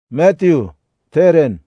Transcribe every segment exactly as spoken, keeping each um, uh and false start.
Matthew Teren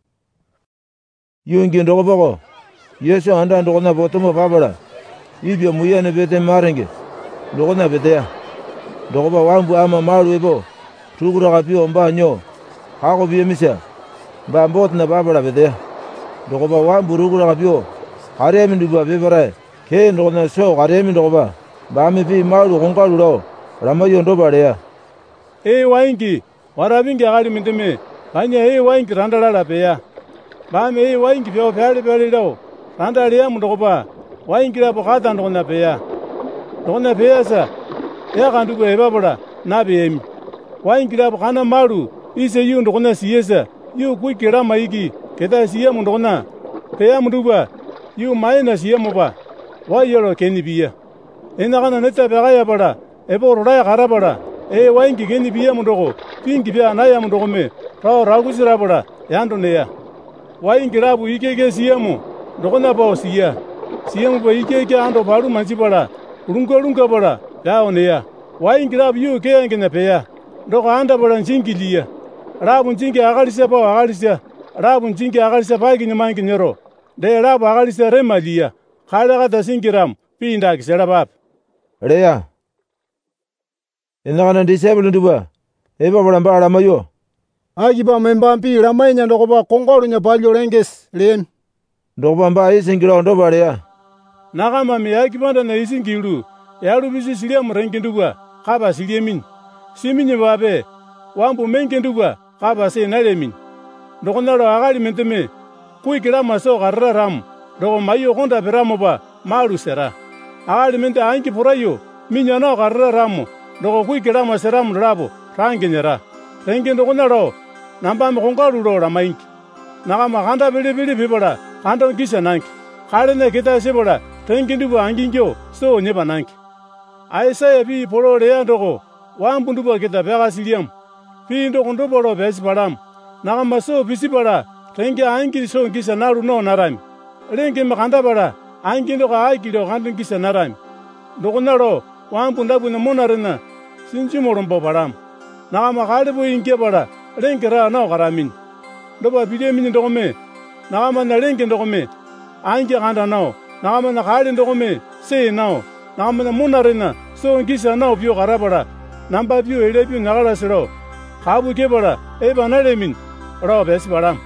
Yungi Ndogobogo Yesu anda ndogona botomo babala Ibyo muyane bete marenge ndogona betea Ndogoba wambu ama malu ebo Tugura kapio mba nyo Hako biye misya Mba mbot na babala betea Ndogoba wambu rugura kapio Haremi nduba bebara Ke ndogona so haremi ndogoba Mba mepi malu kongalu lao Ramayo ndoba lea E waingi warabingi agali mindeme Banya e waingi randalala beya Bame e waingi pyo pyali pyali lao Randalea mundogoba Waingi la bukata ndogona beya Ndogona beya sa Ea kandubu ebabula nabi emi Waingi la bukana malu Ise yu ndogona siye sa Yu kui kira maiki Keta siye mundogona Beya munduba Yu maina siye muba Wayolo keni biya Enakana neta begaya bala Ebo roraya karabala E waingi keni biya mundogo Pingi biya anaya mundogome Rao ragusira bala Yando neya Waingi rabu ikeke siye mu Ndogona bao siya Siye muba ikeke ando baru manchi bala Urunga runga bala Yao neya Waingi rabu yu kaya ngena peya Ndogo anda bala nchingi liya Rabu nchingi agalisa bao agalisa Rabu nchingi agalisa pagi nyamangi nyero De rabu agalisa rema liya Khala kata singi ram Pinda kisera bab Lea Enakana disable nduba Eba bala mba alamayo Ajiba memba mpi ramainya ndogoba kongoru nya balyo renges len Ndogoba mba isingila ndoba lea Nakama miyaki banda na isingilu Yalu bisi silia mrengi nduba Kaba silia min Siminye babe Wambu mengi nduba Kaba se nale min Ndogonaro agali menteme Kui kila maso garra ram Ndogo mayo konda peramo ba Malu sera Agali mente anki purayo Minyano garra ramo Ndogo kui kila maseramu nrabo Rangi nyera Rengi ndogonaro Namba mkongaru lo ramainki Nakama kanda bili bili bibara Kanda nkisha nanki Khalene kita sebora Rengi ndubu angingyo So nyeba nanki Aisaya bi polo lea ndogo Wambu ndubu kita pega siliam Pi ndogo ndobo lo besi baram Nakama so bisi bara Rengi angi so nkisha naru no narami Rengi makanda bara Angi ndogo aiki lo kanda nkisha narami Ndogo naro Wambu ndabu na monarena Sinchi morombo baram Nakama khalibu inge bara Rengi ra nao karamin Ndoba bide mini ndogo me Nakama na rengi ndogo me Angi kanda nao Nakama na khali ndogo me Se nao Nakama na monarena So nkisha nao pio karabara Namba pio ele pio nagala siro Khabu ke bara Eba nale min Rao besi baram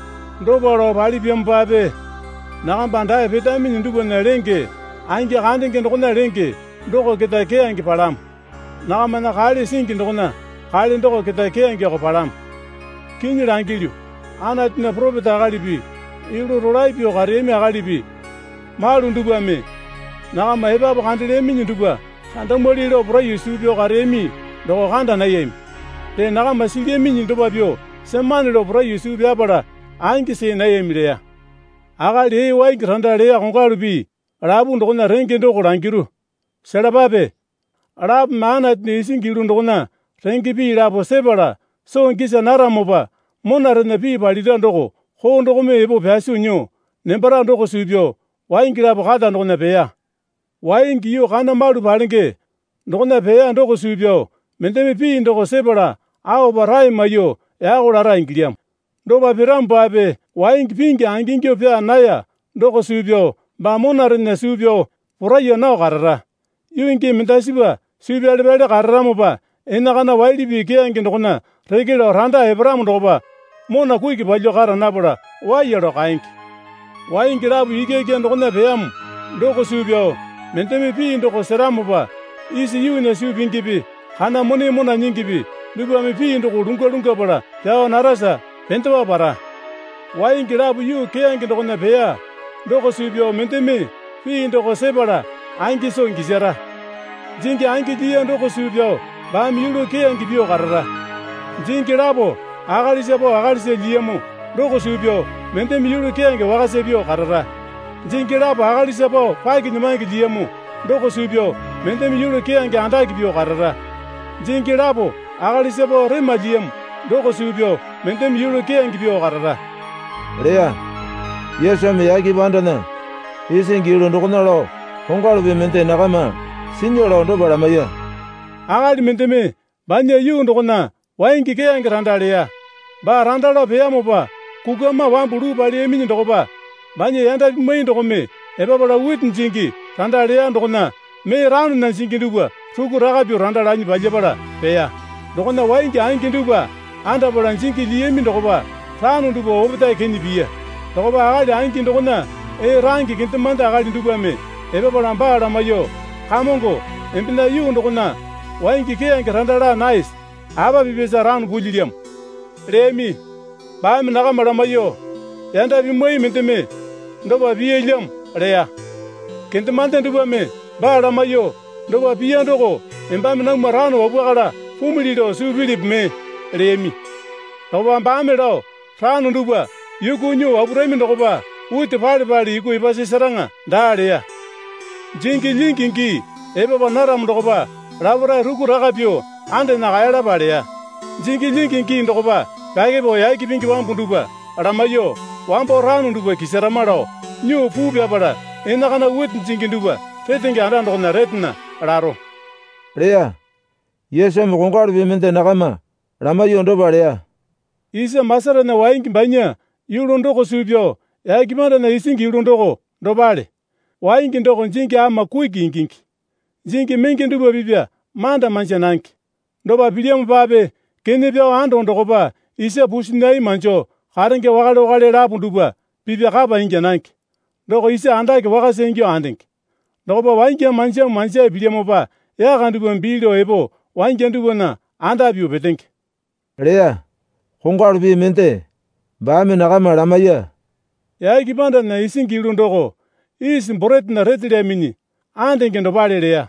Ndoba ro bali pio mbabe Nakama ndaye beta mini ndubo na rengi Angi kanda nge ndogo na rengi Ndogo kita ke angi param Nakama na khali singi ndogo na Khali ndogo kita ke angi ako param Kini rangilyo Ana tina profeta agalibi Ilu rorai pio karemi agalibi Malu ndubu ame Nakama eba pa kandile mini ndubu Kanda moli ilo pura yusu pio karemi Ndogo kanda na yemi De nakama silye mini ndubu pio Semani ilo pura yusu pia para Angi se na yemi lea Agali hei waiki randa lea kongalubi Rabu ndogo na rengi ndogo rangiru Sera babe Rabu maana tina isingilu ndogo na Rengi pi rabu sebara So nkisa naramoba Monare na pi balida ndogo Ho ndogo me ebo pyasi unyo Nembara ndogo subyo Waingi rabu kata ndogo na peya Waingi yu kana malu palenge Ndogo na peya ndogo subyo Mendeme pi ndogo sebara Ao barai mayo Yago lara ingiliam Ndoba pirambo abe Waingi pingi angingyo pya naya Ndogo subyo Ba monare na subyo Purayo nao karara Yu ingi mentasiba Subyo alibade karara moba Enakana waili bike angi ndogo na Regilo randa Abraham ndogo ba Mona kuiki balyo kara nabura Wayero kaingi Waingi rabu ikeke ndogo na peyamu Ndogo subyo Menteme pi ndogo seramu ba Isi yu na subi ngibi Kana moni mona nyingibi Nubu ame pi ndogo runga runga bara Yao narasa Pentewa bara Waingi rabu yu ke angi ndogo na peya Ndogo subyo menteme Pi ndogo sebara Angi so ngizera Jingi angi diya ndogo subyo Bami yulu ke angi biyo karara Jingi rabo Agalise bo agalise liyemu Ndogo subyo Menteme yulu ke angi wakase biyo karara Jingi rabo agalise bo Pagi nyamangi liyemu Ndogo subyo Menteme yulu ke angi andaki biyo karara Jingi rabo Agalise bo rima liyemu Ndogo subyo Menteme yulu ke angi biyo karara Lea Yesu miyaki bandana Isingilu ndogo nalo Kongalubi mente nakama Sinyola ndoba ramaya Agali menteme Banya yu ndogo na Waingi ke angi randa lea ba randalo peyamopa kukama wambulu bali emini ndokopa banye yanda mai ndokome ebabala wit njingi randa leya ndokona me ranu na njingi ndubwa tuku ragabyo randa lanyi baljebala peya ndokona waingi angi ndubwa anda bala njingi liyemi ndokopa ranu ndubwa obutai keni biya ndokopa agali angi ndokona e rangi kintimanda agali ndubwa me ebabala mbala mayo kamongo empina yu ndokona waingi keyangi randa la nice aba bibeza ranu buliliam remi baami nakamala mayo yanda bimoi menteme ndoba biyeliam reya kintimanda ndubwa me bala mayo ndoba biya ndoko embami na marano wabwakala fumulilo suvilip me remi ndoba mbami lo ranu ndubwa yukunyu waburemi ndokoba uti pali pali iku ibasi saranga ndaleya jingi lingingi ebaba naram ndokoba labura ruku rakapyo ande nakayala paleya jingi lingingi ndokoba kakebo yaki pingi wambu ndubwa ramayo wambo ranu ndubwa kisaramalo nyu fubya pala enakana wit jingi ndubwa retingi anda ndokona retina raro leya Yesu mkongalu bimente nakama ramayo ndoba leya isa masara na waingi banya yulo ndoko subyo yaki manda na isingi yulo ndoko ndobale waingi ndoko jingi ama kuiki ingingi jingi mengi ndubwa bibya manda manja nanki ndoba biliamu babe kene bya ando ndokoba isa businai manjo harenge wakale wakale labu ndubwa bibya kaba inja nanki ndoko isa andake wakasengyo andenki ndokoba waingi manja manja biliamu ba ya kandubwa mbilio ebo waingi ndubwa na anda biyo betenki leya kongalu bimente baami nakama ramaya ya kibanda na isingi yulo ndoko isi mboret na retile mini andenki ndobale leya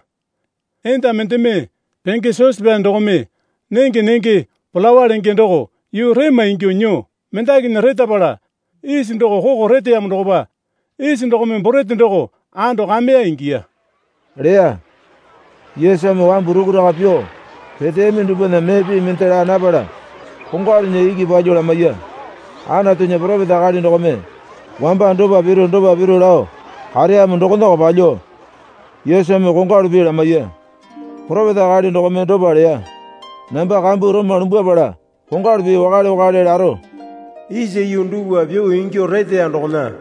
enta menteme penke sospe ndokome nenge nenge pulawa lenge ndoko yu rema ingyo nyo mentaki na reta pala isi ndoko koko rete ya mndokoba isi ndokome mborete ndoko ando kamea ingia leya Yesu mwambu ruku rakapyo petemi ndubwa na mebi mentera anabala kongalu nye igi bajo ramaya ana tunye profeta kali ndokome wamba ndoba biro ndoba biro lao hariya mndokona ko bajo Yesu mkongalu bi ramaya profeta kali ndokome ndoba leya namba kambu roma numbwa bala kongalu bi wakale wakale laro ise yunduwa byo ingyo rete ya ndokona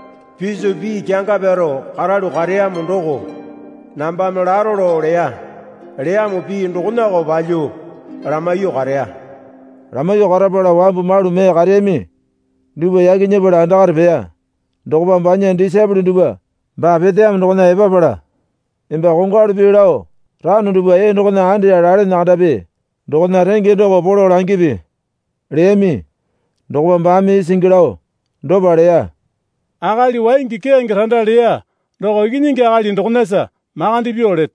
piso bi kyanga bero karalu kariya mndoko namba mlaro lo leya leya mu bi ndokona ko bajo ramayo kariya ramayo karabala wambu malu me karemi ndubwa yaki nyebala andakar peya ndokoba mbanya ndisabuli ndubwa mba pete am ndokona eba bala emba kongalu bi lao ranu ndubwa ye ndokona andi ya lale nakadabe ndokona renge ndoko polo langibi remi ndokoba mbami singilao ndoba leya akali waingi keyangi randa leya ndoko ikinyingi akali ndokonasa makandi biolet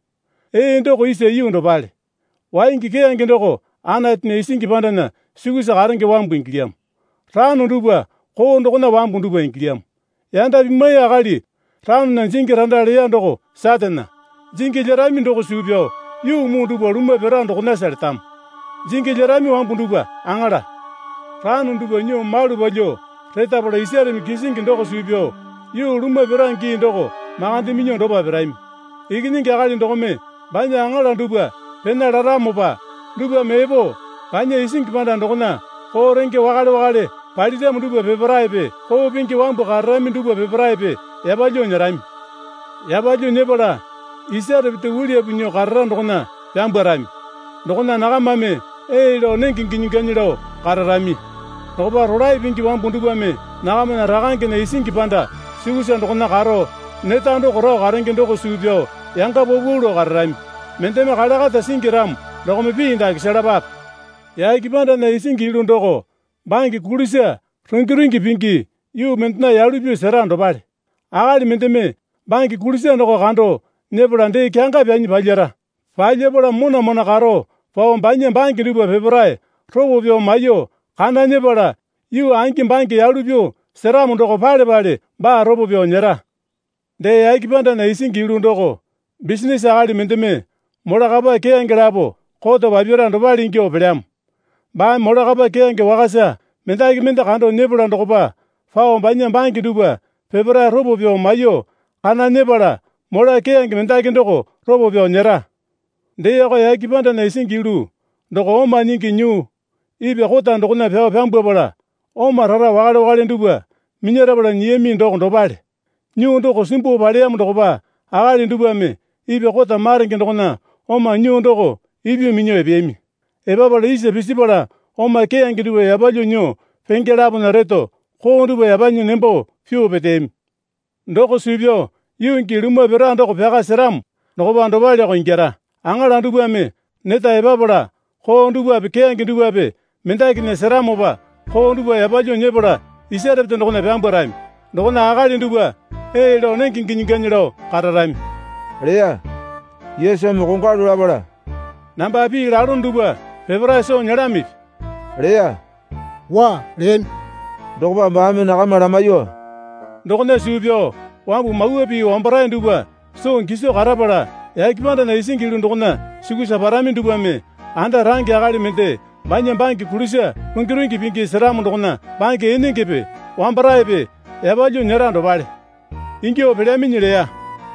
e ndoko ise yu ndobale waingi keyangi ndoko ana tine isingi pandana sikuisa karenge wambu ingiliam ranu ndubwa ko ndokona wambu ndubwa ingiliam yanda bimai akali ranu na jingi randa leya ndoko satana jingi jerami ndoko subyo yu mu ndubwa lume pera ndokona salitam jingi jerami wambu ndubwa angala ranu ndubwa nyo malu balyo reta pala isere mikisingi ndoko subyo yu lume pera ngi ndoko makandi minyo ndoba peraimi ikinyingi akali ndokome banya angala ndubwa pena raramo pa ndubwa mebo banya isingi panda ndokona ko renge wakale wakale palite ndubwa peperaipe ko pinki wambu karami ndubwa peperaipe yabalyo nyarami yabalyo nyebola isere bite wuliye bunyo karra ndokona yambwarami ndokona nakamame eilo nengi nginyinganyilo kararami ndokoba rolai pinki wambu ndubwa me nakamana rakange na isingi panda sikusa ndokona karo netando koro karenge ndoko subyo yanga bobulo kararami menteme kalakata singiram ndokome pinda kishalabap ya kipanda na isingi ilo ndoko bangi kulisa ringiringi pinki yu mentna yalubyo serando pale akali menteme bangi kulisa ndoko kando nebula nde kyanga byanyi balyara balyebola muna muna karo pao mbanye bangi lubwa peperai robo byo mayo kana nyebola yu angi bangi yalubyo seramu ndoko pale pale ba robo byo nyera nde ya kipanda na isingi ilo ndoko business akali menteme mola kaba keyangelabo koto babyora ndo balingi obelям ba mola kaba keyenge wakasa mentaki menta kando nebula ndoko ba fao mbanye bangi lubwa peperai robo byo mayo kana nyebola mola keyenge mentaki ndoko robo byo nyera nde yako ya kipanda na isingi ilo ndoko oma nyingi nyu ibe kota ndokuna peo pyambwa bala oma rara wakale wakale ndubwa minyara bala nyemi ndoko ndobale nyu ndoko simbo bale ya ndoko ba akali ndubwa me ibe kota maringe ndokuna oma nyu ndoko ibe minyo ebyemi eba bala ise bisi bala oma keyangi ndubwa yabalyo nyo pengela buna reto ko ndubwa yabanyo nembo fyo betem ndoko subyo yungi lumwa bera ndoko pyaga seram ndoko ba ndobale ko ingera angala ndubwa me neta eba bala ko ndubwa be keyangi ndubwa be mendaki ne seramo ba ko ndubwa yabalyo nyebala iserepte ndokuna pyambarami ndokuna akali ndubwa elo nenkinginyinganyiro kararami Lea Yesu mkongalu labala namba bi lalo ndubwa pebra so nyarami Lea wa lem Doba mame na kamara mayo ndokuna subyo wambu mauwe bi wambara ndubwa so ngiso karabala yakibanda na isingilu ndokuna sigusa barami ndubwa me anda rangi akali mente banya banki kulisha ngirungi pingi seramu ndokuna banki enengebe wambara ebe yabalyo nyarando bale ingio belaminyeleya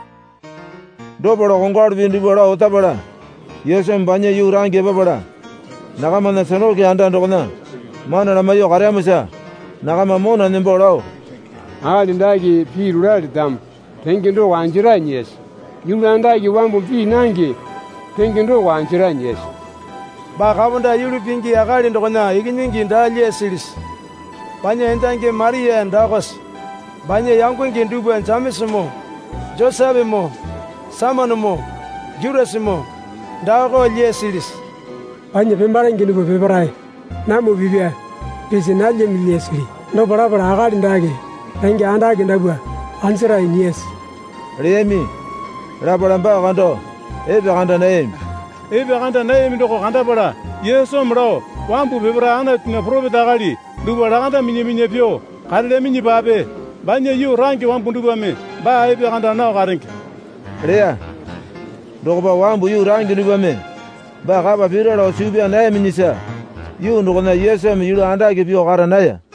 Dobolo kongalu bindu bora utabala Yesu mbanye yurange babala Nakama na sanoki anda ndokuna mana na mayo karamusa nakama mona nimbolao Ali ndagi pirulali dam pengindo wanjira nyesi yula ndagi wambu pi nangi pengindo wanjira nyesi ba kabunda yulu pingi akali ndokona ikinyingi ndalye silis banye endange Maria ndakos banye yangu ngindubu njamisimo Joseph mo Simon mo Judas mo ndako lye silis banye pembara ngindubu peparai namu bibia pesi nalye milyesili ndo bara bara akali ndage nange andage ndabwa ansira inyesi Remi Rabala mba kando ebe kanda na emi ebe kanda na emi ndoko kanda bala Yesu mrao wambu pebra ana tuna profeta akali ndubwa kanda minye minye pyo karele minye babe banye yu rangi wambu ndubwa me ba ebe kanda nao karingi Lea Doba wambu yu rangi ndubwa me ba kaba pira la subia na emi nisa yu ndokona Yesu me yulu andage pyo kara naya